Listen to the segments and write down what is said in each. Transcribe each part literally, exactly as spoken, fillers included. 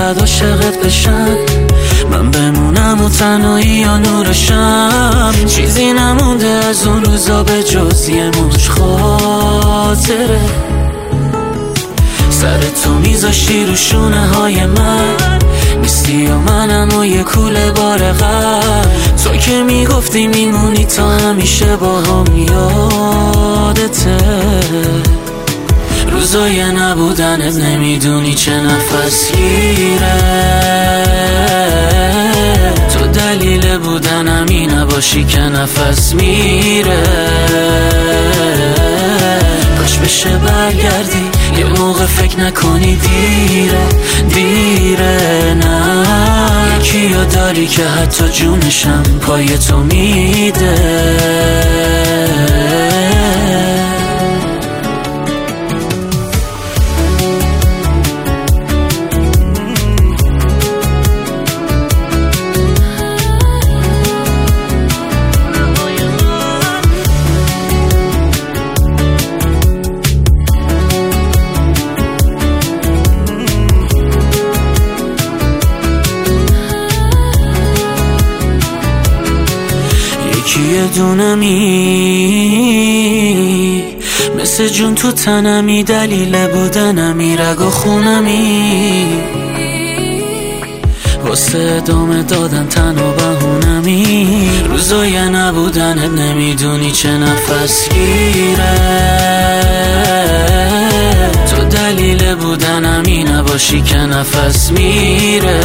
فقط عاشقت بشم، من بمونم و تنهایی یا نورشم. چیزی نمونده از اون روزا به جز یه موج خاطره. سر تو میذاشتی رو شونه های من، نیستی و منم و یه کوله بار غم. تو که میگفتی میمونی تا همیشه با هم، یادته روزای نبودنت نمیدونی چه نفسگیره. تو دلیل بودنمی نباشی که نفس میره. کاش بشه برگردی یه موقع فکر نکنی دیره دیره. نه یکیو داری که حتی جونشم پای تو میده. یه دونمی مثل جون تو تنمی، دلیل بودنمی، رگ و خونمی، واسه ادامه دادن تن و بهونمی. روزای نبودنت نمیدونی چه نفسگیره. تو دلیل بودنمی نباشی که نفس میره.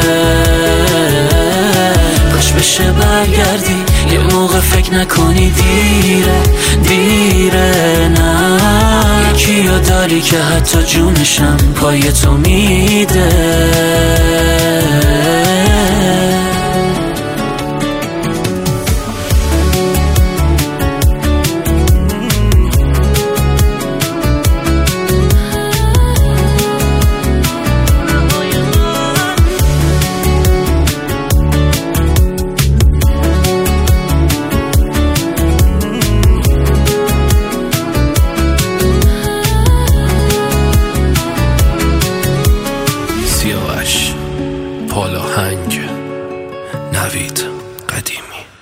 کاش بشه برگردی یه موقع فکر نکنی دیره دیره. نه یکیو داری که حتی جونشم پای تو میده. پالاهنگ، نوید قدیمی.